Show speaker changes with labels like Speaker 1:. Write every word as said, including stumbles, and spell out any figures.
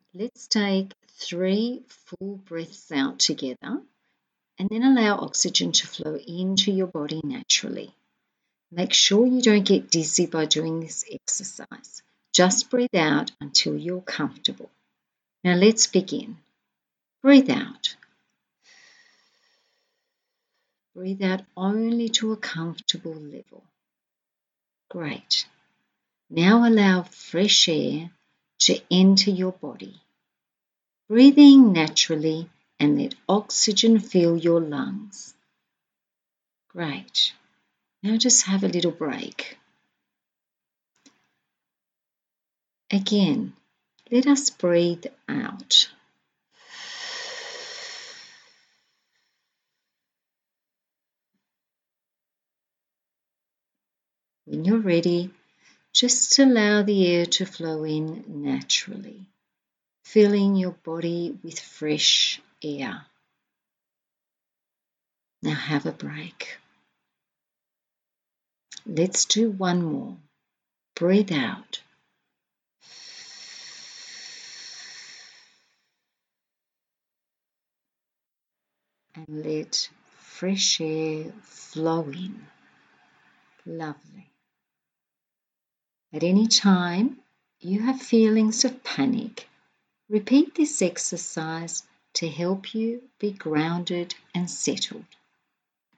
Speaker 1: Let's take three full breaths out together and then allow oxygen to flow into your body naturally. Make sure you don't get dizzy by doing this exercise. Just breathe out until you're comfortable. Now let's begin. Breathe out. Breathe out only to a comfortable level. Great. Now allow fresh air to enter your body. Breathe in naturally and let oxygen fill your lungs. Great. Now just have a little break. Again, let us breathe out. When you're ready, just allow the air to flow in naturally, filling your body with fresh air. Now have a break. Let's do one more. Breathe out. And let fresh air flow in. Lovely. At any time you have feelings of panic, repeat this exercise to help you be grounded and settled.